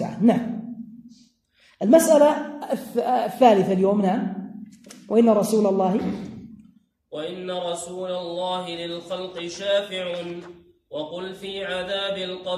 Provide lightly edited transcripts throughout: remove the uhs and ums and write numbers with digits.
المستعان. نعم. المسألة الثالثة اليوم. نعم. وإن رسول الله للخلق شافع وقل في عذاب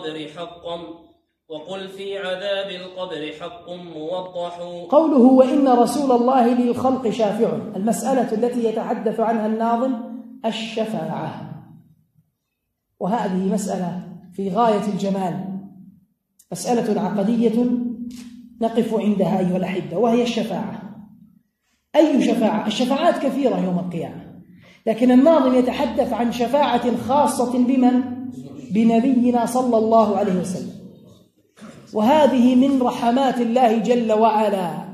القبر حق موضح. قوله وإن رسول الله للخلق شافع، المسألة التي يتحدث عنها الناظم الشفاعة، وهذه مسألة في غاية الجمال، مسألة عقدية نقف عندها أيها الأحبة، وهي الشفاعة. أي شفاعة؟ الشفاعات كثيرة يوم القيامة، لكن الناظم يتحدث عن شفاعة خاصة بمن؟ بنبينا صلى الله عليه وسلم، وهذه من رحمات الله جل وعلا.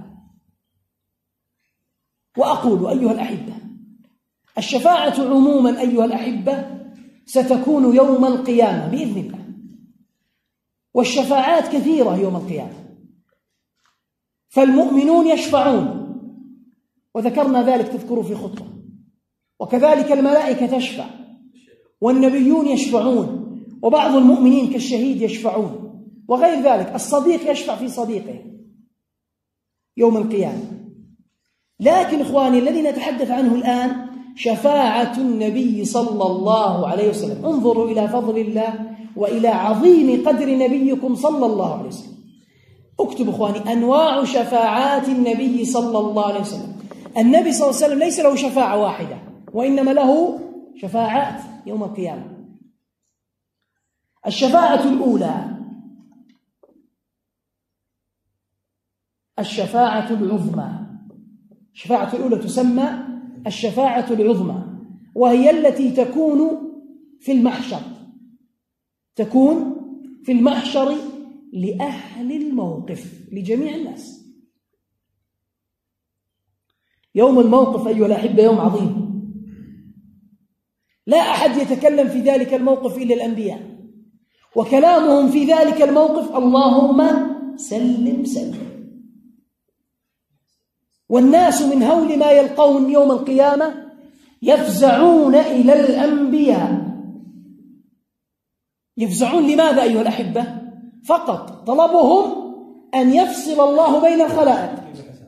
وأقول أيها الأحبة، الشفاعة عموما أيها الأحبة ستكون يوم القيامة بإذن الله، والشفاعات كثيرة يوم القيامة، فالمؤمنون يشفعون وذكرنا ذلك تذكروا في خطبة، وكذلك الملائكة تشفع، والنبيون يشفعون، وبعض المؤمنين كالشهيد يشفعون، وغير ذلك. الصديق يشفع في صديقه يوم القيامة. لكن إخواني الذي نتحدث عنه الآن شفاعة النبي صلى الله عليه وسلم. انظروا إلى فضل الله وإلى عظيم قدر نبيكم صلى الله عليه وسلم. اكتب إخواني أنواع شفاعات النبي صلى الله عليه وسلم. النبي صلى الله عليه وسلم ليس له شفاعة واحدة، وإنما له شفاعات يوم القيامة. الشفاعة الأولى الشفاعة العظمى. الشفاعة الأولى تسمى الشفاعة العظمى، وهي التي تكون في المحشر، تكون في المحشر لأهل الموقف، لجميع الناس. يوم الموقف أيها الأحبة يوم عظيم، لا أحد يتكلم في ذلك الموقف إلا الأنبياء، وكلامهم في ذلك الموقف اللهم سلم سلم. والناس من هول ما يلقون يوم القيامة يفزعون إلى الأنبياء. يفزعون لماذا أيها الأحبة؟ فقط طلبهم أن يفصل الله بين الخلائق،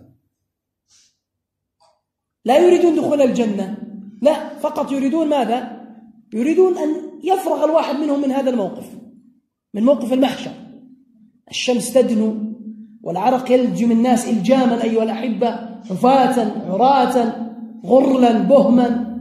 لا يريدون دخول الجنة، لا، فقط يريدون ماذا؟ يريدون أن يفرغ الواحد منهم من هذا الموقف، من موقف المحشر. الشمس تدنو والعرق يلجم الناس إلجاما أيها الأحبة، حفاة عراة غرلا بهما،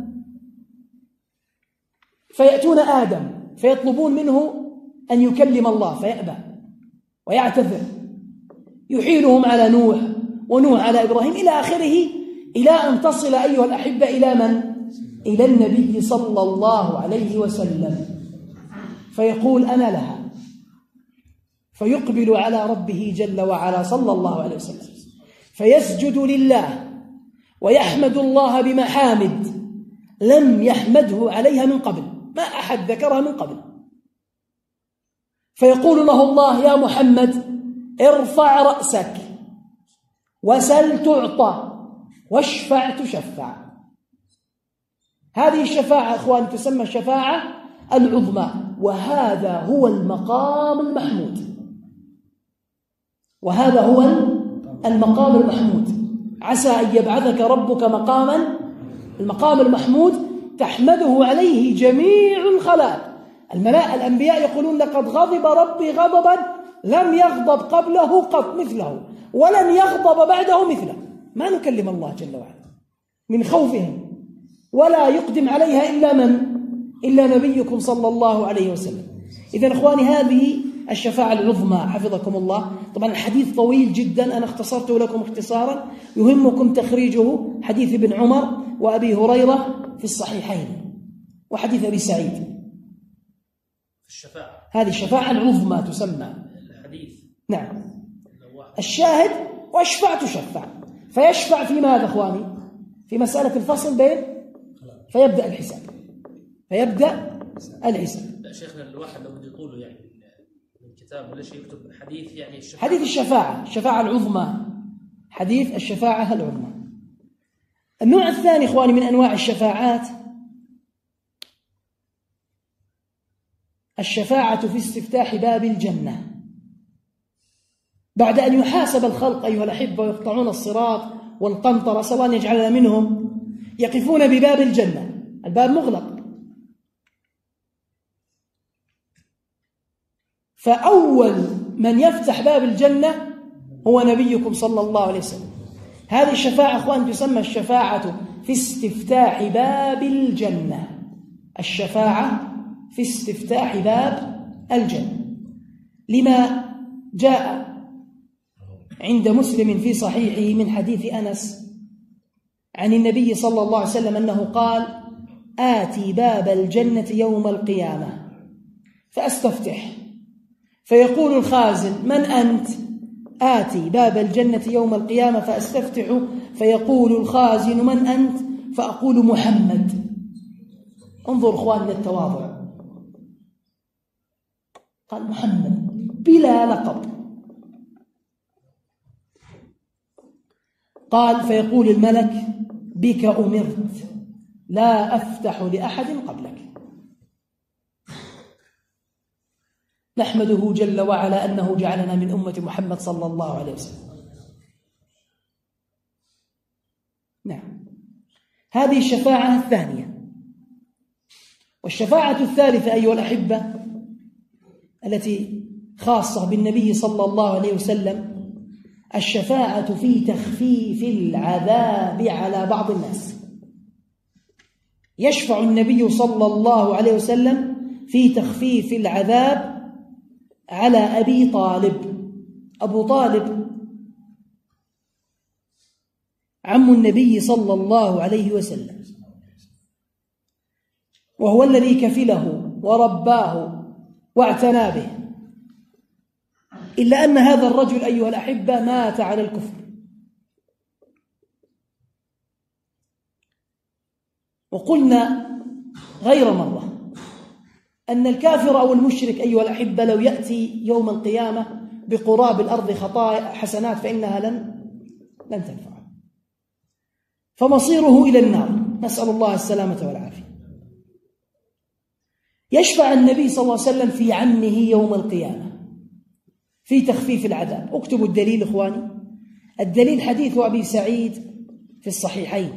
فيأتون آدم فيطلبون منه أن يكلم الله فيأبى ويعتذر، يحيلهم على نوح ونوح على إبراهيم إلى آخره، إلى أن تصل أيها الأحبة إلى من؟ إلى النبي صلى الله عليه وسلم، فيقول أنا لها، فيقبل على ربه جل وعلا صلى الله عليه وسلم، فيسجد لله ويحمد الله بمحامد لم يحمده عليها من قبل، ما أحد ذكرها من قبل. فيقول له الله يا محمد ارفع رأسك وسل تعطى واشفع تشفع. هذه الشفاعة أخوان تسمى الشفاعة العظمى، وهذا هو المقام المحمود، وهذا هو المقام المحمود. عسى أن يبعثك ربك مقاما، المقام المحمود تحمده عليه جميع الخلائق. الأنبياء يقولون لقد غضب ربي غضبا لم يغضب قبله قط مثله ولن يغضب بعده مثله. ما نكلم الله جل وعلا من خوفهم، ولا يقدم عليها إلا من؟ إلا نبيكم صلى الله عليه وسلم. إذن إخواني هذه الشفاعة العظمى حفظكم الله. طبعا الحديث طويل جدا، أنا اختصرته لكم اختصارا يهمكم تخريجه، حديث ابن عمر وأبي هريرة في الصحيحين، وحديث أبي سعيد. الشفاعة هذه الشفاعة العظمى تسمى الحديث. نعم. الشاهد واشفع تشفع، فيشفع في ماذا إخواني؟ في مسألة الفصل بين، فيبدأ الحساب، فيبدأ الحساب. لا شيخنا الواحد لو بده يقوله يعني من كتاب ولا شيء يكتب حديث يعني الشفاعة. حديث الشفاعة، الشفاعة العظمى، حديث الشفاعة العظمى. النوع الثاني إخواني من أنواع الشفاعات الشفاعة في استفتاح باب الجنة. بعد أن يحاسب الخلق أيها الأحبة ويقطعون الصراط والقنطرة سواء يجعلنا منهم، يقفون بباب الجنة، الباب مغلق، فأول من يفتح باب الجنة هو نبيكم صلى الله عليه وسلم. هذه الشفاعة أخوان تسمى الشفاعة في استفتاح باب الجنة، الشفاعة في استفتاح باب الجنة، لما جاء عند مسلم في صحيحه من حديث أنس عن النبي صلى الله عليه وسلم أنه قال: آتي باب الجنة يوم القيامة فأستفتح، فيقول الخازن: من أنت؟ آتي باب الجنة يوم القيامة فأستفتح، فيقول الخازن: من أنت؟ فأقول: محمد. انظر أخواننا التواضع، قال محمد بلا لقب. قال: فيقول الملك: بك أمرت، لا أفتح لأحد قبلك. نحمده جل وعلا أنه جعلنا من أمة محمد صلى الله عليه وسلم. نعم، هذه الشفاعة الثانية. والشفاعة الثالثة أيها الأحبة التي خاصة بالنبي صلى الله عليه وسلم، الشفاعة في تخفيف العذاب على بعض الناس. يشفع النبي صلى الله عليه وسلم في تخفيف العذاب على أبي طالب. أبو طالب عم النبي صلى الله عليه وسلم، وهو الذي كفله ورباه واعتنى به، إلا أن هذا الرجل أيها الأحبة مات على الكفر. وقلنا غير مرة أن الكافر أو المشرك أيها الأحبة لو يأتي يوم القيامة بقراب الأرض خطايا حسنات فإنها لن تنفعه، فمصيره إلى النار، نسأل الله السلامة والعافية. يشفع النبي صلى الله عليه وسلم في عمه يوم القيامة في تخفيف العذاب. اكتبوا الدليل إخواني. الدليل حديث أبي سعيد في الصحيحين.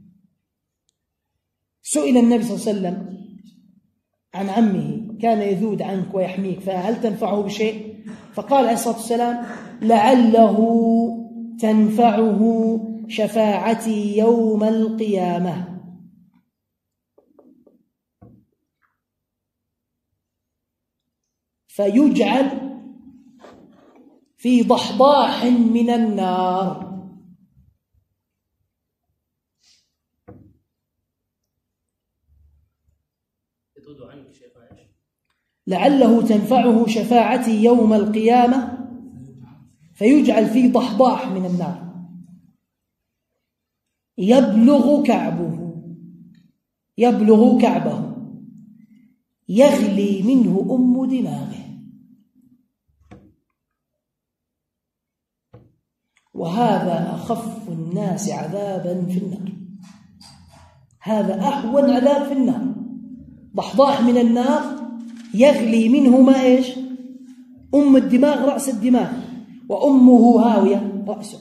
سئل النبي صلى الله عليه وسلم عن عمه: كان يذود عنك ويحميك، فهل تنفعه بشيء؟ فقال عليه الصلاة والسلام: لعله تنفعه شفاعتي يوم القيامة. فيجعل في ضحضاح من النار. لعله تنفعه شفاعتي يوم القيامة فيجعل في ضحضاح من النار يبلغ كعبه يغلي منه أم دماغه. وهذا أخف الناس عذابا في النار، هذا أهون عذاب في النار، ضحضاح من النار يغلي منه ما إيش؟ أم الدماغ، رأس الدماغ، وأمه هاوية رأسه.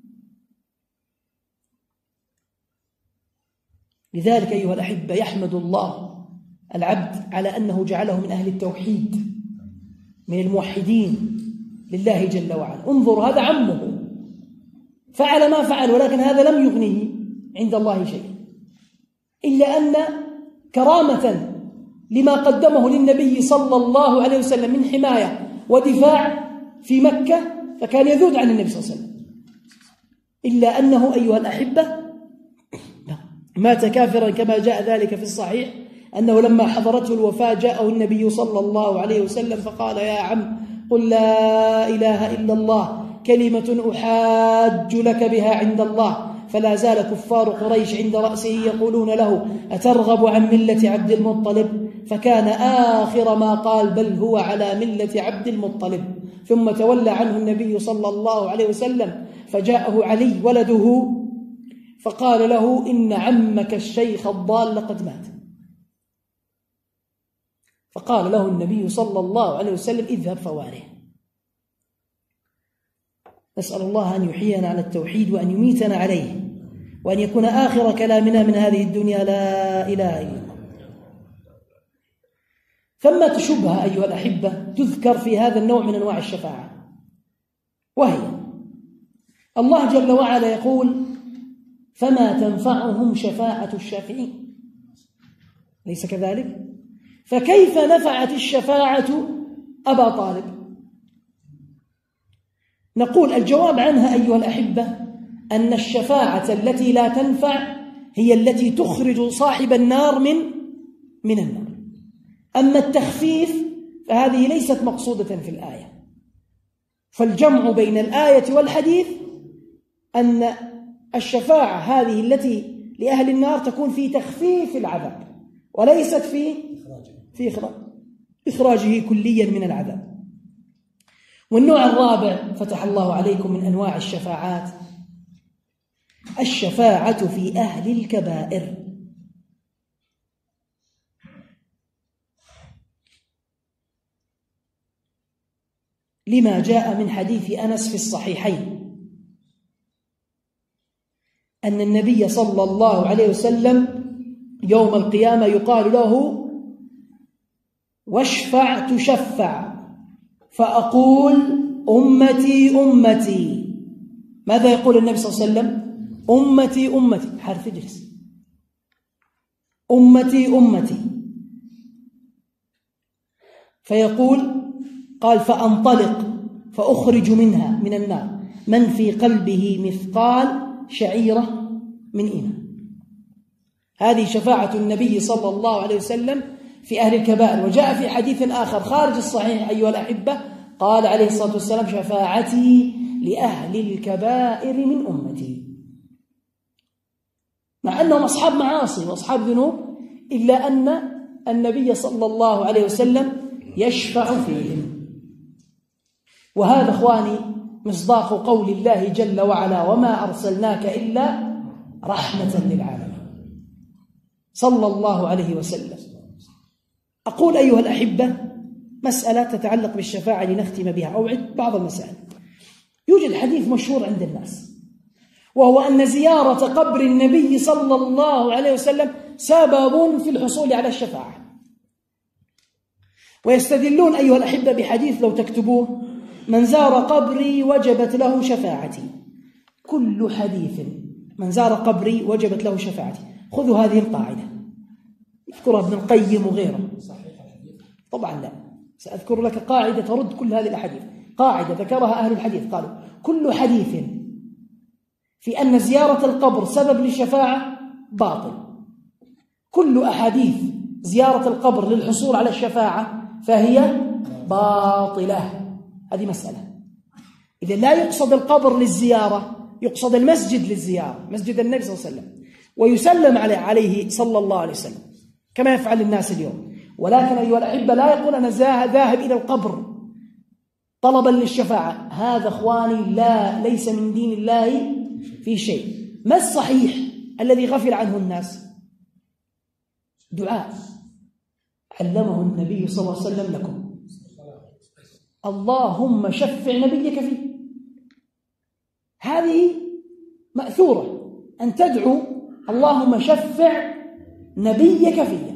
لذلك أيها الأحبة يحمد الله العبد على أنه جعله من أهل التوحيد، من الموحدين لله جل وعلا. انظر، هذا عمه فعل ما فعل، ولكن هذا لم يغنيه عند الله شيء، إلا أن كرامة لما قدمه للنبي صلى الله عليه وسلم من حماية ودفاع في مكة، فكان يذود عن النبي صلى الله عليه وسلم. إلا أنه أيها الأحبة مات كافرا، كما جاء ذلك في الصحيح أنه لما حضرته الوفاة جاءه النبي صلى الله عليه وسلم فقال: يا عم، قل لا إله إلا الله كلمة أحاج لك بها عند الله. فلا زال كفار قريش عند رأسه يقولون له: أترغب عن ملة عبد المطلب؟ فكان آخر ما قال: بل هو على ملة عبد المطلب. ثم تولى عنه النبي صلى الله عليه وسلم، فجاءه علي ولده فقال له: إن عمك الشيخ الضال قد مات. فقال له النبي صلى الله عليه وسلم: اذهب فواره. نسأل الله أن يحيينا على التوحيد وأن يميتنا عليه، وأن يكون آخر كلامنا من هذه الدنيا لا إله إلا الله. ثمة شبهة أيها الأحبة تذكر في هذا النوع من أنواع الشفاعة، وهي الله جل وعلا يقول: فما تنفعهم شفاعة الشافعين، ليس كذلك؟ فكيف نفعت الشفاعة أبا طالب؟ نقول الجواب عنها أيها الأحبة أن الشفاعة التي لا تنفع هي التي تخرج صاحب النار من النار. أما التخفيف فهذه ليست مقصودة في الآية. فالجمع بين الآية والحديث أن الشفاعة هذه التي لأهل النار تكون في تخفيف العذاب، وليست في إخراجه كليا من العذاب. والنوع الرابع فتح الله عليكم من أنواع الشفاعات الشفاعة في أهل الكبائر. لما جاء من حديث أنس في الصحيحين أن النبي صلى الله عليه وسلم يوم القيامة يقال له: واشفع تشفع، فأقول: أمتي أمتي. ماذا يقول النبي صلى الله عليه وسلم؟ أمتي أمتي، حرف اجلس، أمتي أمتي. فيقول قال: فأنطلق فأخرج منها من النار من في قلبه مثقال شعيرة من إيمان. هذه شفاعة النبي صلى الله عليه وسلم في أهل الكبائر. وجاء في حديث آخر خارج الصحيح أيها الأحبة قال عليه الصلاة والسلام: شفاعتي لأهل الكبائر من أمتي. مع أنهم أصحاب معاصي وأصحاب ذنوب، إلا أن النبي صلى الله عليه وسلم يشفع فيهم. وهذا إخواني مصداق قول الله جل وعلا: وما أرسلناك إلا رحمة للعالمين، صلى الله عليه وسلم. أقول أيها الأحبة مسألة تتعلق بالشفاعة لنختم بها، أوعد بعض المسائل. يوجد حديث مشهور عند الناس، وهو أن زيارة قبر النبي صلى الله عليه وسلم سبب في الحصول على الشفاعة. ويستدلون أيها الأحبة بحديث لو تكتبوه: من زار قبري وجبت له شفاعتي. كل حديث من زار قبري وجبت له شفاعتي. خذوا هذه القاعدة، يذكرها ابن القيم وغيره. طبعا لا، سأذكر لك قاعدة ترد كل هذه الأحاديث. قاعدة ذكرها أهل الحديث، قالوا: كل حديث في أن زيارة القبر سبب للشفاعة باطل. كل أحاديث زيارة القبر للحصول على الشفاعة فهي باطلة. هذه مسألة. إذا لا يقصد القبر للزيارة، يقصد المسجد للزيارة، مسجد النبي صلى الله عليه وسلم، ويسلم عليه صلى الله عليه وسلم كما يفعل الناس اليوم. ولكن أيها الأحبة لا يقول أنا ذاهب إلى القبر طلبا للشفاعة. هذا إخواني ليس من دين الله في شيء. ما الصحيح الذي غفل عنه الناس؟ دعاء علمه النبي صلى الله عليه وسلم لكم: اللهم شفع نبيك فيه. هذه مأثورة أن تدعو: اللهم شفع نبيك فيه.